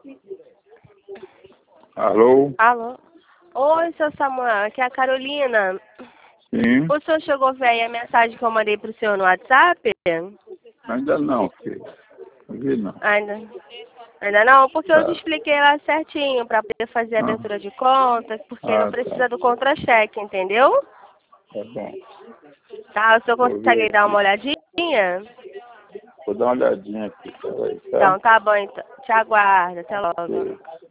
Alô? Alô? Oi, seu Samuel, aqui é a Carolina. Sim? O senhor chegou a ver aí a mensagem que eu mandei pro senhor no WhatsApp? Ainda não, filho. Não vi não. Ainda não? Porque eu te Tá. expliquei lá certinho para poder fazer a Ah, abertura de conta, porque não tá. precisa do contra-cheque, entendeu? Tá bom. Tá, o senhor Vou ver consegue dar uma aqui. olhadinha? Vou dar uma olhadinha aqui, peraí, tá? Então, tá bom, então. Te aguardo. Até logo. Ok.